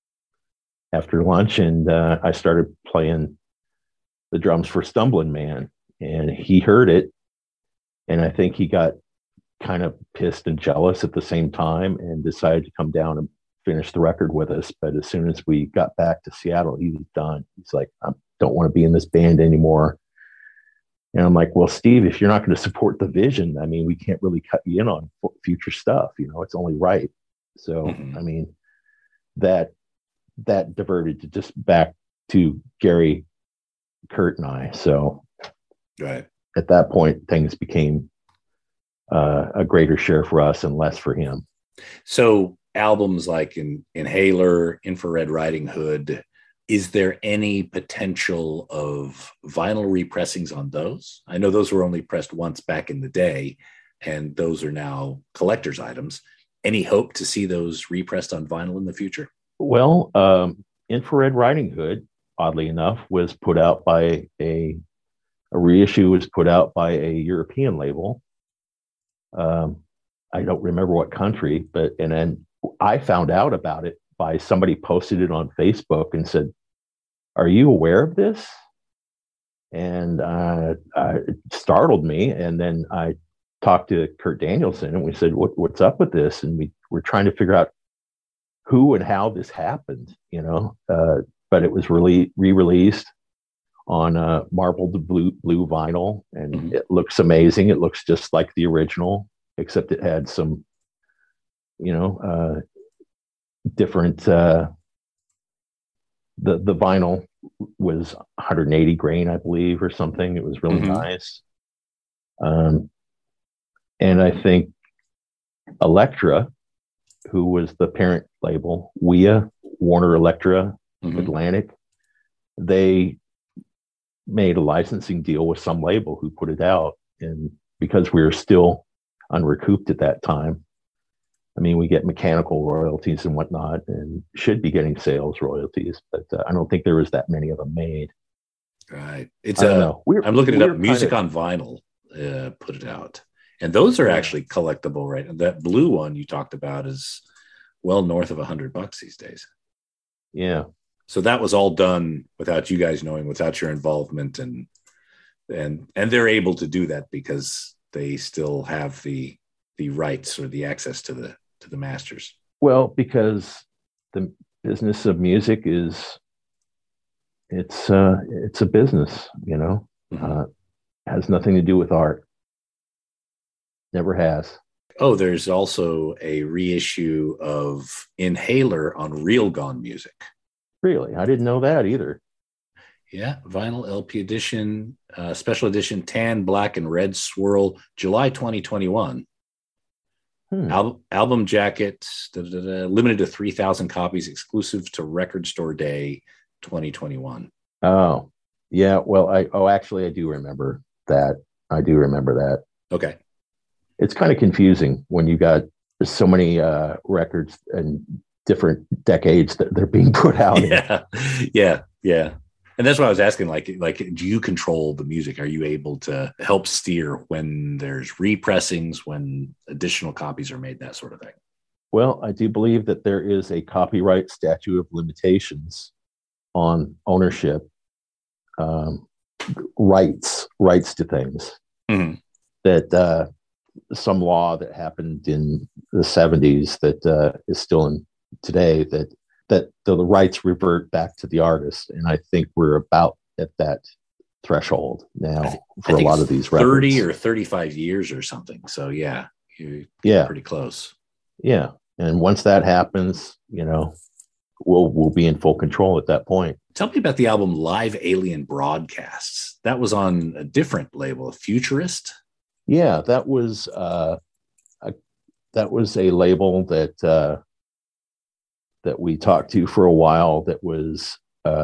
after lunch, and I started playing the drums for Stumbling Man, and he heard it. And I think he got kind of pissed and jealous at the same time and decided to come down and finish the record with us. But as soon as we got back to Seattle, he was done. He's like, I don't want to be in this band anymore. And I'm like, well, Steve, if you're not going to support the vision, I mean, we can't really cut you in on future stuff. It's only right. So, I mean, that diverted to just back to Gary, Kurt, and I. So right at that point, things became a greater share for us and less for him. So albums like Inhaler, Infrared Riding Hood, is there any potential of vinyl repressings on those? I know those were only pressed once back in the day, and those are now collector's items. Any hope to see those repressed on vinyl in the future? Well, Infrared Riding Hood, oddly enough, was put out by a reissue was put out by a European label. I don't remember what country, and then I found out about it by somebody posted it on Facebook and said, are you aware of this? And it startled me. And then I talked to Kurt Danielson, and we said, what's up with this? And we're trying to figure out who and how this happened, but it was re-released on marbled blue vinyl, and it looks amazing. It looks just like the original, except it had some, different, the vinyl was 180 grain, I believe, or something. It was really nice. And I think Elektra, who was the parent label, Warner Elektra, Atlantic, they made a licensing deal with some label who put it out. And because we were still unrecouped at that time, I mean, we get mechanical royalties and whatnot, and should be getting sales royalties, but I don't think there was that many of them made. Right. It's I don't know. I'm looking it up. We're Music kinda- on Vinyl put it out, and those are actually collectible, right? That blue one you talked about is well north of $100 these days. Yeah. So that was all done without you guys knowing, without your involvement, and they're able to do that because they still have the rights or the access to the masters. Well, because the business of music is it's a business, you know. Mm-hmm. Has nothing to do with art. Never has. Oh, there's also a reissue of Inhaler on Real Gone Music. Really? I didn't know that either. Yeah, vinyl LP edition, special edition, tan, black, and red swirl, July 2021. Album jacket, limited to 3,000 copies, exclusive to Record Store Day 2021. Oh, yeah. Well, actually, I do remember that. I do remember that. Okay. It's kind of confusing when you got so many records and different decades that they're being put out. Yeah. And that's why I was asking, like, do you control the music? Are you able to help steer when there's repressings, when additional copies are made, that sort of thing? Well, I do believe that there is a copyright statute of limitations on ownership, rights to things. Mm-hmm. That some law that happened in the 70s that is still in today, that the rights revert back to the artist. And I think we're about at that threshold now for a lot of these records. 30 or 35 years or something. So you're pretty close. Yeah. And once that happens, you know, we'll be in full control at that point. Tell me about the album Live Alien Broadcasts. That was on a different label, Futurist. Yeah, that was a label that we talked to for a while. That was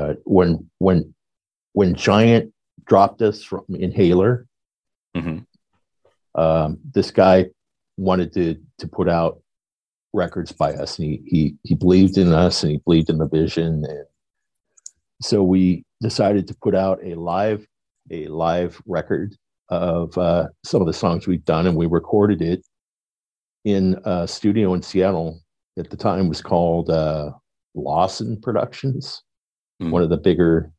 when Giant dropped us from Inhaler. Mm-hmm. This guy wanted to put out records by us, and he believed in us, and he believed in the vision, and so we decided to put out a live record of some of the songs we've done, and we recorded it in a studio in Seattle. At the time, it was called Lawson Productions, one of the bigger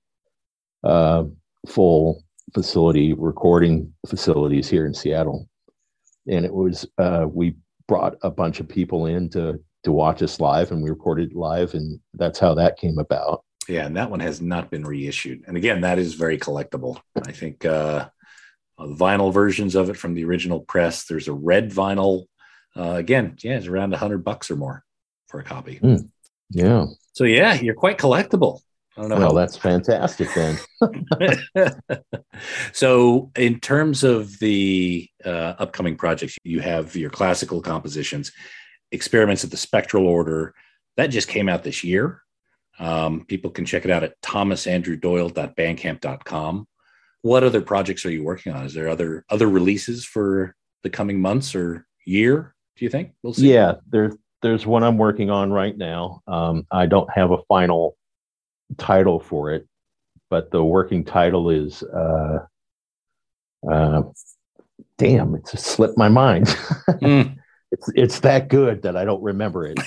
full facility recording facilities here in Seattle. And it was we brought a bunch of people in to watch us live, and we recorded live, and that's how that came about. Yeah, and that one has not been reissued. And again, that is very collectible. I think the vinyl versions of it from the original press. There's a red vinyl. It's around $100 or more for a copy. Yeah. So you're quite collectible. I don't know. Well, that's fantastic then. So in terms of the upcoming projects, you have your classical compositions, Experiments at the Spectral Order. That just came out this year. People can check it out at thomasandrewdoyle.bandcamp.com. What other projects are you working on? Is there other releases for the coming months or year, do you think? We'll see. Yeah, there's one I'm working on right now. I don't have a final title for it, but the working title is damn, it just slipped my mind. It's that good that I don't remember it.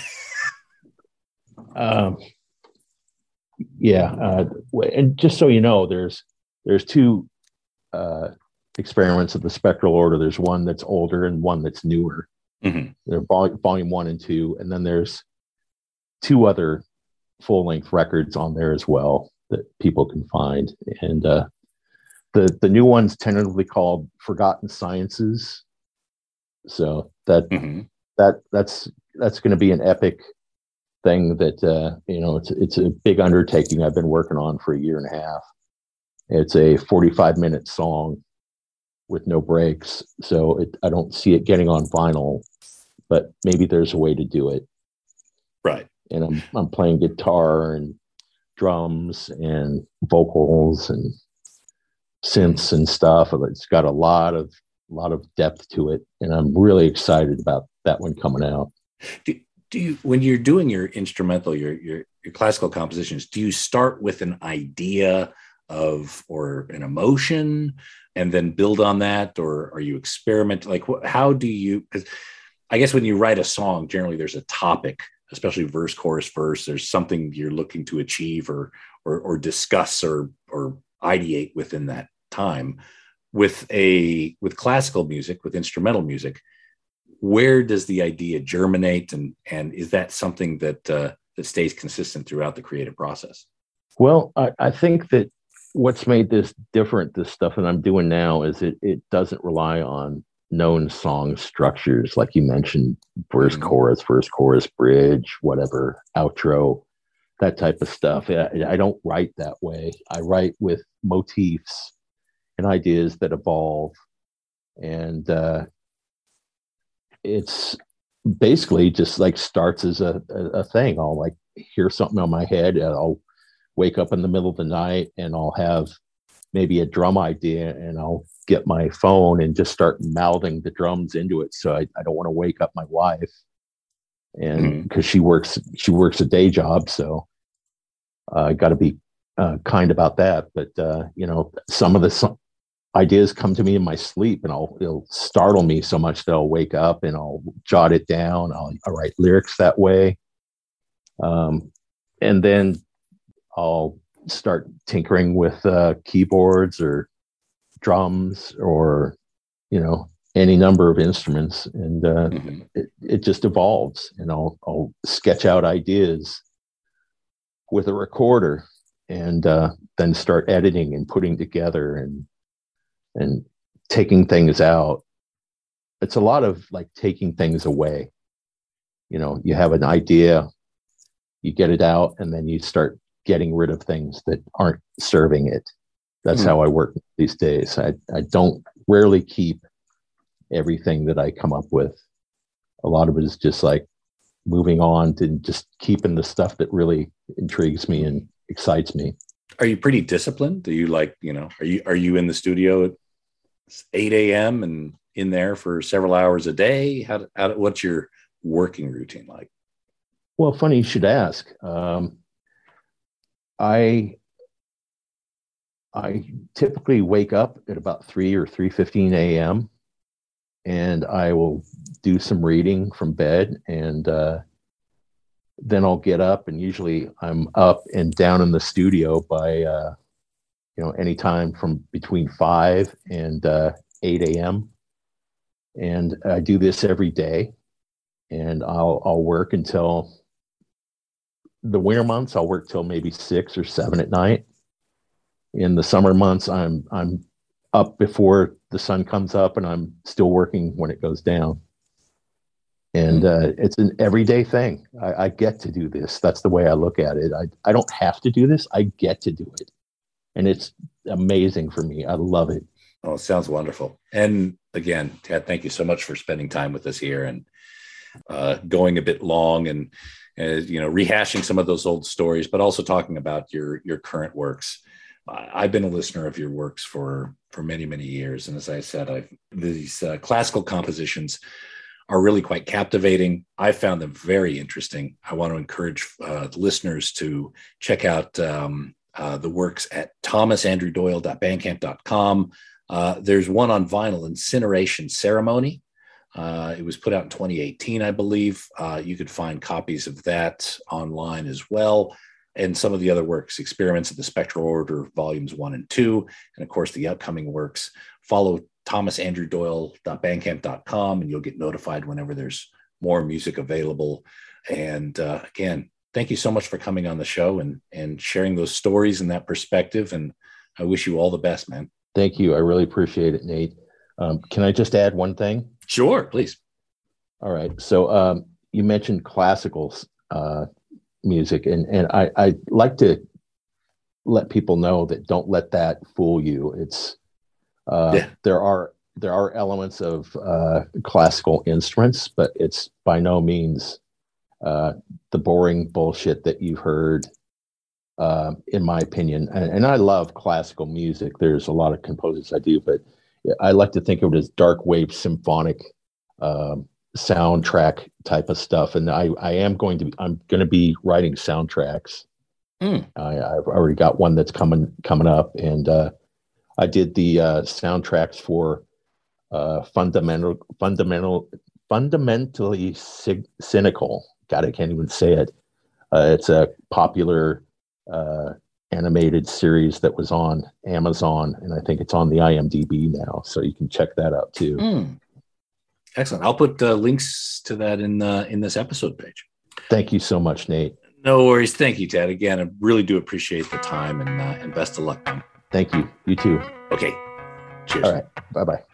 And just so you know, there's two experiments of the Spectral Order. There's one that's older and one that's newer. Mm-hmm. They're volume 1 and 2, and then there's two other full-length records on there as well that people can find. And the new one's tentatively called Forgotten Sciences. So that's going to be an epic thing that it's a big undertaking I've been working on for a year and a half. It's a 45-minute song with no breaks, so I don't see it getting on vinyl, but maybe there's a way to do it. Right. And I'm playing guitar and drums and vocals and synths and stuff. It's got a lot of depth to it, and I'm really excited about that one coming out. Do you, when you're doing your instrumental, your classical compositions, do you start with an idea of or an emotion and then build on that, or are you experiment? Like, how do you? Because I guess when you write a song, generally there's a topic, especially verse, chorus, verse. There's something you're looking to achieve or discuss or ideate within that time. With classical music, with instrumental music, where does the idea germinate, and is that something that stays consistent throughout the creative process? Well, I think that what's made this different, this stuff that I'm doing now, is it doesn't rely on known song structures, like you mentioned, verse, chorus, bridge, whatever, outro, that type of stuff. I don't write that way. I write with motifs and ideas that evolve. And it's basically just like starts as a thing. I'll like hear something on my head. I'll wake up in the middle of the night and I'll have maybe a drum idea, and I'll get my phone and just start mouthing the drums into it. So I don't want to wake up my wife, and because she works a day job. So I got to be kind about that. But some of the ideas come to me in my sleep, and it'll startle me so much that I'll wake up and I'll jot it down. I'll write lyrics that way. And then I'll start tinkering with keyboards or drums or, any number of instruments. And it just evolves, and I'll sketch out ideas with a recorder, and then start editing and putting together and taking things out. It's a lot of like taking things away. You have an idea, you get it out, and then you start getting rid of things that aren't serving it. That's how I work these days. I don't rarely keep everything that I come up with. A lot of it is just like moving on to just keeping the stuff that really intrigues me and excites me. Are you pretty disciplined? Do you like, are you in the studio at 8 a.m. and in there for several hours a day? What's your working routine like? Well, funny you should ask. I typically wake up at about 3 or 3:15 a.m. and I will do some reading from bed, and then I'll get up, and usually I'm up and down in the studio by anytime from between 5 and 8 a.m. And I do this every day, and I'll work until the winter months. I'll work till maybe 6 or 7 at night. In the summer months, I'm up before the sun comes up, and I'm still working when it goes down. And it's an everyday thing. I get to do this. That's the way I look at it. I don't have to do this. I get to do it. And it's amazing for me. I love it. Oh, it sounds wonderful. And again, Ted, thank you so much for spending time with us here and going a bit long and rehashing some of those old stories, but also talking about your current works. I've been a listener of your works for many, many years. And as I said, these classical compositions are really quite captivating. I found them very interesting. I want to encourage listeners to check out the works at thomasandrewdoyle.bandcamp.com. There's one on vinyl, Incineration Ceremony. It was put out in 2018, I believe. You could find copies of that online as well. And some of the other works, Experiments of the Spectral Order, Volumes 1 and 2, and of course the upcoming works. Follow thomasandrewdoyle.bandcamp.com and you'll get notified whenever there's more music available. And again, thank you so much for coming on the show and sharing those stories and that perspective. And I wish you all the best, man. Thank you. I really appreciate it, Nate. Can I just add one thing? Sure, please. All right. So you mentioned classical music, and I like to let people know that don't let that fool you. It's there are elements of classical instruments, but it's by no means the boring bullshit that you've heard, in my opinion. And I love classical music. There's a lot of composers I do, but I like to think of it as dark wave symphonic soundtrack type of stuff. And I'm going to be writing soundtracks I've already got one that's coming up, and I did the soundtracks for Fundamentally Cynical. God, I can't even say it. It's a popular animated series that was on Amazon, and I think it's on the IMDb now, so you can check that out too. Excellent. I'll put links to that in this episode page. Thank you so much, Nate. No worries. Thank you, Ted. Again, I really do appreciate the time, and best of luck, man. Thank you. You too. Okay. Cheers. All right. Bye-bye.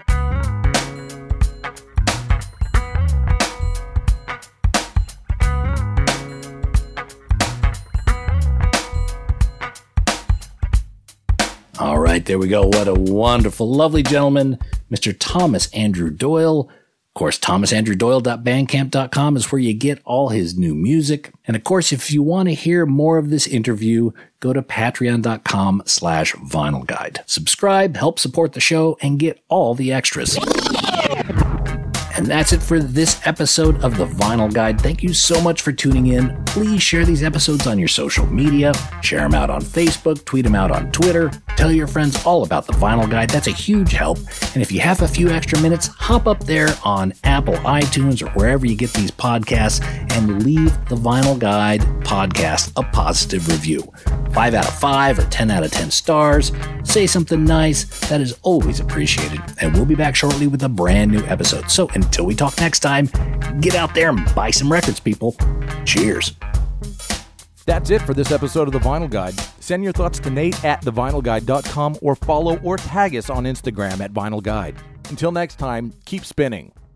All right, there we go. What a wonderful, lovely gentleman, Mr. Thomas Andrew Doyle. Of course, thomasandrewdoyle.bandcamp.com is where you get all his new music. And of course, if you want to hear more of this interview, go to patreon.com/vinylguide. Subscribe, help support the show, and get all the extras. And that's it for this episode of The Vinyl Guide. Thank you so much for tuning in. Please share these episodes on your social media. Share them out on Facebook, tweet them out on Twitter. Tell your friends all about The Vinyl Guide. That's a huge help. And if you have a few extra minutes, hop up there on Apple, iTunes, or wherever you get these podcasts and leave The Vinyl Guide podcast a positive review. 5 out of 5 or 10 out of 10 stars. Say something nice. That is always appreciated. And we'll be back shortly with a brand new episode. So until we talk next time, get out there and buy some records, people. Cheers. That's it for this episode of The Vinyl Guide. Send your thoughts to Nate at thevinylguide.com or follow or tag us on Instagram at Vinyl Guide. Until next time, keep spinning.